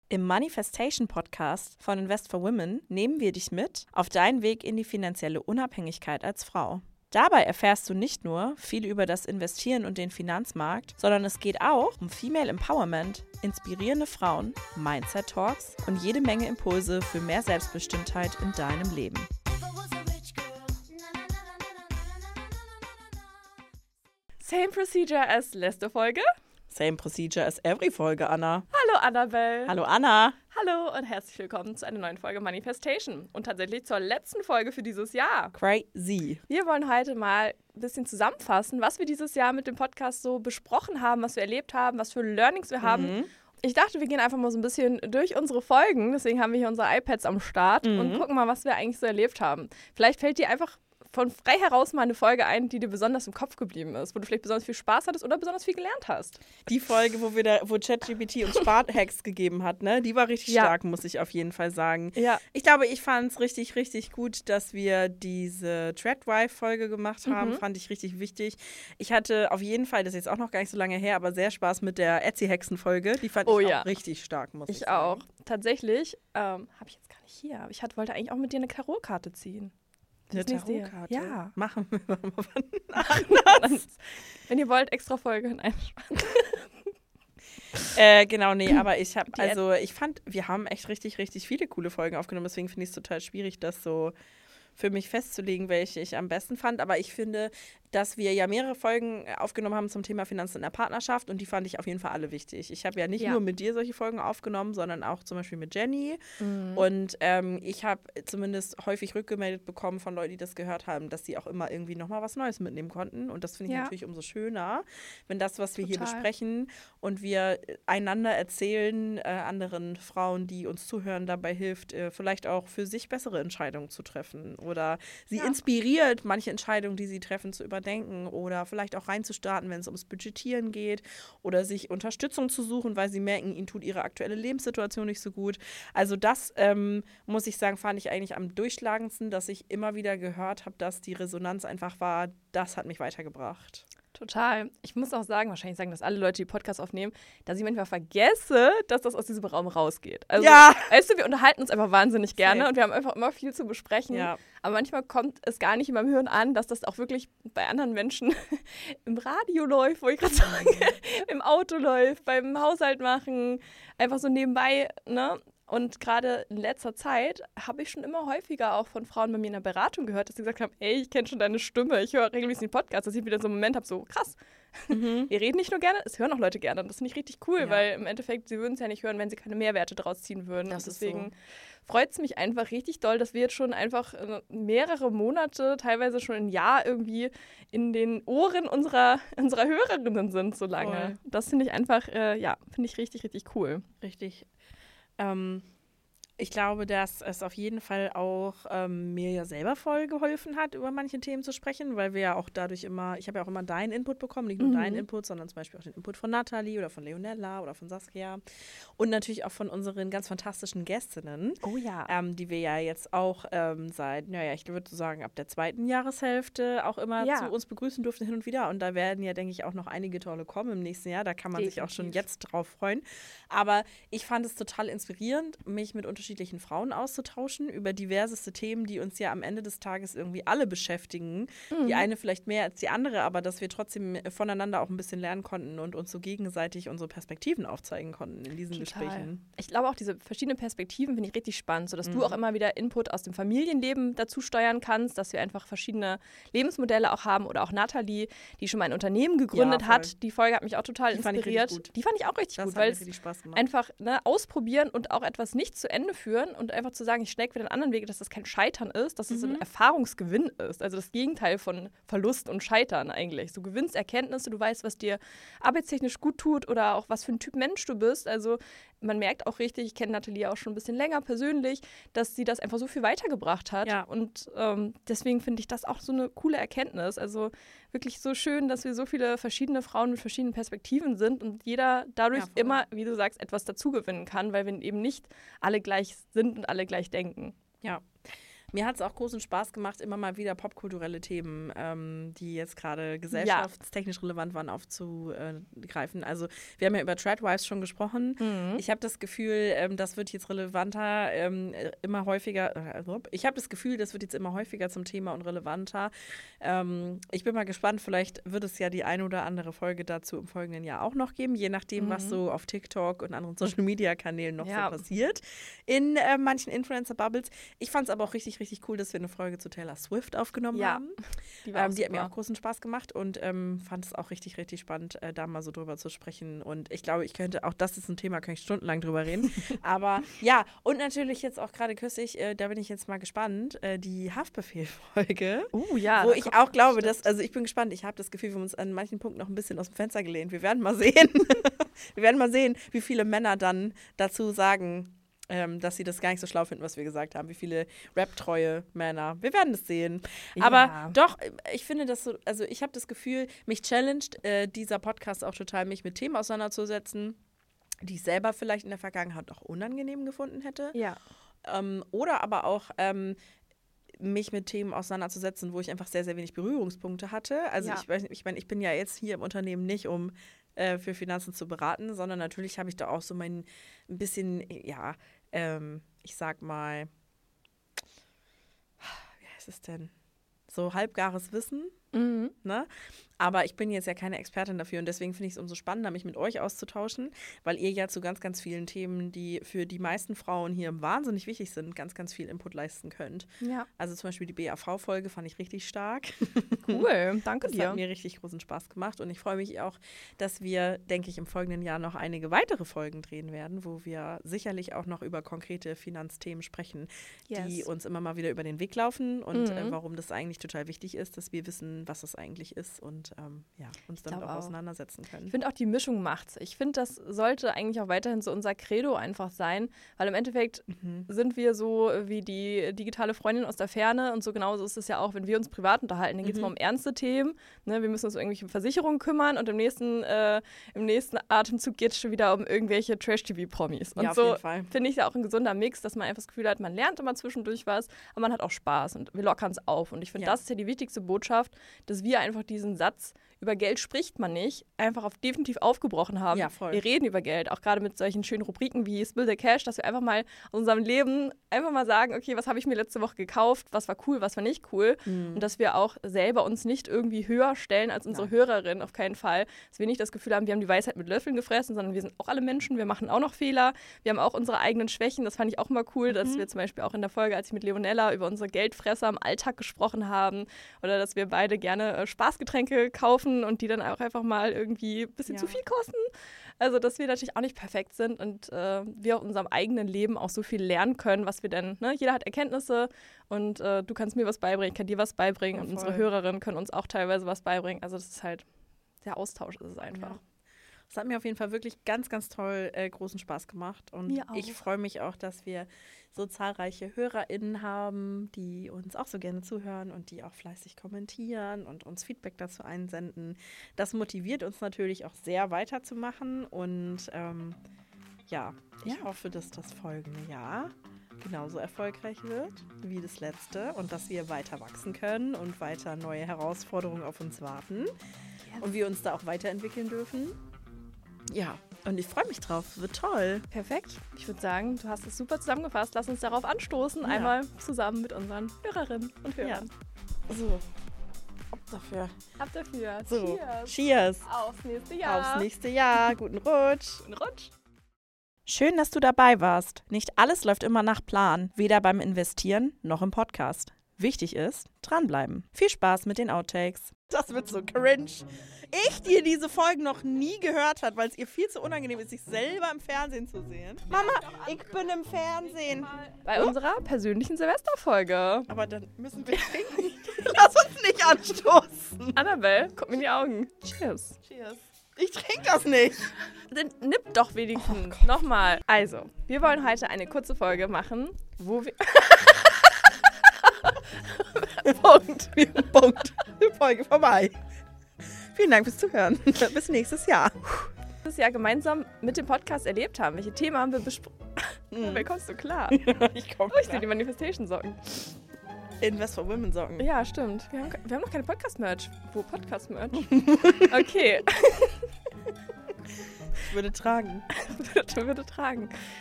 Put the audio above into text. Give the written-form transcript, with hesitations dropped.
Im Manifestation Podcast von Invest for Women nehmen wir dich mit auf deinen Weg in die finanzielle Unabhängigkeit als Frau. Dabei erfährst du nicht nur viel über das Investieren und den Finanzmarkt, sondern es geht auch um Female Empowerment, inspirierende Frauen, Mindset Talks und jede Menge Impulse für mehr Selbstbestimmtheit in deinem Leben. Same procedure as letzte Folge. Same procedure as every Folge, Anna. Hallo Annabelle. Hallo Anna. Hallo und herzlich willkommen zu einer neuen Folge Manifestation und tatsächlich zur letzten Folge für dieses Jahr. Crazy. Wir wollen heute mal ein bisschen zusammenfassen, was wir dieses Jahr mit dem Podcast so besprochen haben, was wir erlebt haben, was für Learnings wir haben. Ich dachte, wir gehen einfach mal so ein bisschen durch unsere Folgen, deswegen haben wir hier unsere iPads am Start und gucken mal, was wir eigentlich so erlebt haben. Vielleicht fällt dir einfach von frei heraus mal eine Folge ein, die dir besonders im Kopf geblieben ist, wo du vielleicht besonders viel Spaß hattest oder besonders viel gelernt hast. Die Folge, wo ChatGPT uns Sparhacks gegeben hat, ne? Die war richtig stark, muss ich auf jeden Fall sagen. Ja. Ich glaube, ich fand es richtig, richtig gut, dass wir diese Threadwife-Folge gemacht haben. Fand ich richtig wichtig. Ich hatte auf jeden Fall, das ist jetzt auch noch gar nicht so lange her, aber sehr Spaß mit der Etsy-Hexen-Folge. Die fand ich auch richtig stark, muss ich sagen. Ich auch. Tatsächlich, habe ich jetzt gar nicht hier, aber ich wollte eigentlich auch mit dir eine Tarotkarte ziehen. Eine Tarotkarte? Ja. Machen wir mal anders. Wenn ihr wollt, extra Folge. Nein. Genau, nee, aber ich fand, wir haben echt richtig, richtig viele coole Folgen aufgenommen, deswegen finde ich es total schwierig, das so für mich festzulegen, welche ich am besten fand. Aber ich finde, dass wir ja mehrere Folgen aufgenommen haben zum Thema Finanzen in der Partnerschaft und die fand ich auf jeden Fall alle wichtig. Ich habe ja nicht nur mit dir solche Folgen aufgenommen, sondern auch zum Beispiel mit Jenny. Und ich habe zumindest häufig rückgemeldet bekommen von Leuten, die das gehört haben, dass sie auch immer irgendwie nochmal was Neues mitnehmen konnten. Und das finde ich natürlich umso schöner, wenn das, was wir hier besprechen und wir einander erzählen, anderen Frauen, die uns zuhören, dabei hilft, vielleicht auch für sich bessere Entscheidungen zu treffen oder sie inspiriert, manche Entscheidungen, die sie treffen, zu überdenken oder vielleicht auch reinzustarten, wenn es ums Budgetieren geht oder sich Unterstützung zu suchen, weil sie merken, ihnen tut ihre aktuelle Lebenssituation nicht so gut. Also das, muss ich sagen, fand ich eigentlich am durchschlagendsten, dass ich immer wieder gehört habe, dass die Resonanz einfach war, das hat mich weitergebracht. Total. Ich muss auch sagen, wahrscheinlich sagen das alle Leute, die Podcasts aufnehmen, dass ich manchmal vergesse, dass das aus diesem Raum rausgeht. Also, weißt du, wir unterhalten uns einfach wahnsinnig gerne und wir haben einfach immer viel zu besprechen. Ja. Aber manchmal kommt es gar nicht in meinem Hirn an, dass das auch wirklich bei anderen Menschen im Radio läuft, wo ich gerade sage, im Auto läuft, beim Haushalt machen, einfach so nebenbei, ne? Und gerade in letzter Zeit habe ich schon immer häufiger auch von Frauen bei mir in der Beratung gehört, dass sie gesagt haben, ey, ich kenne schon deine Stimme, ich höre regelmäßig den Podcast, dass ich wieder so einen Moment habe, so krass, wir reden nicht nur gerne, es hören auch Leute gerne. Und das finde ich richtig cool, weil im Endeffekt, sie würden es ja nicht hören, wenn sie keine Mehrwerte draus ziehen würden. Und deswegen freut es mich einfach richtig doll, dass wir jetzt schon einfach mehrere Monate, teilweise schon ein Jahr irgendwie in den Ohren unserer Hörerinnen sind so lange. Voll. Das finde ich einfach, finde ich richtig, richtig cool. Richtig. Ich glaube, dass es auf jeden Fall auch mir ja selber voll geholfen hat, über manche Themen zu sprechen, weil wir ja auch dadurch ich habe ja auch immer deinen Input bekommen, nicht nur deinen Input, sondern zum Beispiel auch den Input von Nathalie oder von Leonella oder von Saskia und natürlich auch von unseren ganz fantastischen Gästinnen, die wir ja jetzt auch seit, ich würde sagen, ab der 2. Jahreshälfte auch immer zu uns begrüßen durften hin und wieder und da werden ja, denke ich, auch noch einige tolle kommen im nächsten Jahr, da kann man sich auch schon jetzt drauf freuen, aber ich fand es total inspirierend, mich mit unterschiedlichen Frauen auszutauschen über diverseste Themen, die uns ja am Ende des Tages irgendwie alle beschäftigen. Die eine vielleicht mehr als die andere, aber dass wir trotzdem voneinander auch ein bisschen lernen konnten und uns so gegenseitig unsere Perspektiven aufzeigen konnten in diesen Gesprächen. Ich glaube auch, diese verschiedenen Perspektiven finde ich richtig spannend, sodass du auch immer wieder Input aus dem Familienleben dazu steuern kannst, dass wir einfach verschiedene Lebensmodelle auch haben oder auch Nathalie, die schon mal ein Unternehmen gegründet hat. Die Folge hat mich auch total inspiriert. Die fand ich auch richtig gut, weil es einfach ausprobieren und auch etwas nicht zu Ende führen und einfach zu sagen, ich schläge wieder einen anderen Weg, dass das kein Scheitern ist, dass es ein Erfahrungsgewinn ist. Also das Gegenteil von Verlust und Scheitern eigentlich. Du gewinnst Erkenntnisse, du weißt, was dir arbeitstechnisch gut tut oder auch was für ein Typ Mensch du bist. Also man merkt auch richtig, ich kenne Nathalie auch schon ein bisschen länger persönlich, dass sie das einfach so viel weitergebracht hat. Ja. Und deswegen finde ich das auch so eine coole Erkenntnis. Also wirklich so schön, dass wir so viele verschiedene Frauen mit verschiedenen Perspektiven sind und jeder dadurch immer, wie du sagst, etwas dazugewinnen kann, weil wir eben nicht alle gleich sind und alle gleich denken. Ja. Mir hat es auch großen Spaß gemacht, immer mal wieder popkulturelle Themen, die jetzt gerade gesellschaftstechnisch relevant waren, aufzugreifen. Also wir haben ja über Tradwives schon gesprochen. Ich habe das Gefühl, das wird jetzt relevanter, immer häufiger. Ich habe das Gefühl, das wird jetzt immer häufiger zum Thema und relevanter. Ich bin mal gespannt, vielleicht wird es ja die eine oder andere Folge dazu im folgenden Jahr auch noch geben, je nachdem, was so auf TikTok und anderen Social-Media-Kanälen noch so passiert in manchen Influencer-Bubbles. Ich fand es aber auch richtig, richtig cool, dass wir eine Folge zu Taylor Swift aufgenommen haben. Die hat mir auch großen Spaß gemacht und fand es auch richtig, richtig spannend, da mal so drüber zu sprechen. Und ich glaube, auch das ist ein Thema, kann ich stundenlang drüber reden. Aber ja, und natürlich jetzt auch gerade kürzlich, da bin ich jetzt mal gespannt, die Haftbefehl-Folge. Wo ich auch glaube, also ich bin gespannt, ich habe das Gefühl, wir haben uns an manchen Punkten noch ein bisschen aus dem Fenster gelehnt. Wir werden mal sehen. Wir werden mal sehen, wie viele Männer dann dazu sagen, dass sie das gar nicht so schlau finden, was wir gesagt haben. Wie viele Rap-treue Männer. Wir werden es sehen. Ja. Aber doch, ich finde das so, also ich habe das Gefühl, mich challenged dieser Podcast auch total, mich mit Themen auseinanderzusetzen, die ich selber vielleicht in der Vergangenheit auch unangenehm gefunden hätte. Ja. Oder aber auch mich mit Themen auseinanderzusetzen, wo ich einfach sehr, sehr wenig Berührungspunkte hatte. Also ich meine, ich bin ja jetzt hier im Unternehmen nicht, um für Finanzen zu beraten, sondern natürlich habe ich da auch so ein bisschen, ich sag mal, wie heißt es denn? So halbgares Wissen, ne? Aber ich bin jetzt ja keine Expertin dafür und deswegen finde ich es umso spannender, mich mit euch auszutauschen, weil ihr ja zu ganz, ganz vielen Themen, die für die meisten Frauen hier wahnsinnig wichtig sind, ganz, ganz viel Input leisten könnt. Ja. Also zum Beispiel die BAV-Folge fand ich richtig stark. Cool, danke dir. Das hat mir richtig großen Spaß gemacht und ich freue mich auch, dass wir, denke ich, im folgenden Jahr noch einige weitere Folgen drehen werden, wo wir sicherlich auch noch über konkrete Finanzthemen sprechen, die uns immer mal wieder über den Weg laufen und warum das eigentlich total wichtig ist, dass wir wissen, was das eigentlich ist und uns damit auch auseinandersetzen können. Ich finde auch, die Mischung macht's. Ich finde, das sollte eigentlich auch weiterhin so unser Credo einfach sein, weil im Endeffekt sind wir so wie die digitale Freundin aus der Ferne und so genauso ist es ja auch, wenn wir uns privat unterhalten, dann geht es mal um ernste Themen. Ne? Wir müssen uns um irgendwelche Versicherungen kümmern und im nächsten Atemzug geht es schon wieder um irgendwelche Trash-TV-Promis. Und so finde ich ja auch ein gesunder Mix, dass man einfach das Gefühl hat, man lernt immer zwischendurch was, aber man hat auch Spaß und wir lockern es auf. Und ich finde, das ist ja die wichtigste Botschaft, dass wir einfach diesen Satz, über Geld spricht man nicht, einfach definitiv aufgebrochen haben. Ja, voll. Wir reden über Geld, auch gerade mit solchen schönen Rubriken wie Spill the Cash, dass wir einfach mal aus unserem Leben einfach mal sagen, okay, was habe ich mir letzte Woche gekauft, was war cool, was war nicht cool. Und dass wir auch selber uns nicht irgendwie höher stellen als unsere Hörerin, auf keinen Fall. Dass wir nicht das Gefühl haben, wir haben die Weisheit mit Löffeln gefressen, sondern wir sind auch alle Menschen, wir machen auch noch Fehler, wir haben auch unsere eigenen Schwächen, das fand ich auch mal cool, dass wir zum Beispiel auch in der Folge, als ich mit Leonella über unsere Geldfresser im Alltag gesprochen haben oder dass wir beide gerne Spaßgetränke kaufen und die dann auch einfach mal irgendwie ein bisschen zu viel kosten. Also, dass wir natürlich auch nicht perfekt sind und wir aus unserem eigenen Leben auch so viel lernen können, was wir denn, ne? Jeder hat Erkenntnisse und du kannst mir was beibringen, ich kann dir was beibringen und unsere Hörerinnen können uns auch teilweise was beibringen. Also, das ist halt, der Austausch ist es einfach. Ja. Es hat mir auf jeden Fall wirklich ganz, ganz toll großen Spaß gemacht. Und ich freue mich auch, dass wir so zahlreiche HörerInnen haben, die uns auch so gerne zuhören und die auch fleißig kommentieren und uns Feedback dazu einsenden. Das motiviert uns natürlich auch sehr weiterzumachen. Und ich hoffe, dass das folgende Jahr genauso erfolgreich wird wie das letzte und dass wir weiter wachsen können und weiter neue Herausforderungen auf uns warten und wir uns da auch weiterentwickeln dürfen. Ja, und ich freue mich drauf. Wird toll. Perfekt. Ich würde sagen, du hast es super zusammengefasst. Lass uns darauf anstoßen. Einmal zusammen mit unseren Hörerinnen und Hörern. Ja. So. Ab dafür. So. Cheers. Aufs nächste Jahr. Aufs nächste Jahr. Guten Rutsch. Guten Rutsch. Schön, dass du dabei warst. Nicht alles läuft immer nach Plan. Weder beim Investieren noch im Podcast. Wichtig ist, dranbleiben. Viel Spaß mit den Outtakes. Das wird so cringe. Ich, die diese Folgen noch nie gehört hat, weil es ihr viel zu unangenehm ist, sich selber im Fernsehen zu sehen. Mama, ich bin im Fernsehen. Bei unserer persönlichen Silvesterfolge. Aber dann müssen wir trinken. Lass uns nicht anstoßen. Annabelle, guck mir in die Augen. Cheers. Cheers. Ich trinke das nicht. Dann nipp doch wenigstens. Nochmal. Also, wir wollen heute eine kurze Folge machen, wo wir... Punkt. Folge vorbei. Vielen Dank fürs Zuhören. Bis nächstes Jahr. Das Jahr gemeinsam mit dem Podcast erlebt haben. Welche Themen haben wir besprochen? Wer kommst du klar? Ich komme Ich sehe die Manifestation-Socken. Invest for Women Socken. Ja, stimmt. Wir haben noch keine Podcast-Merch. Wo Podcast-Merch? Okay. Würde tragen. würde tragen.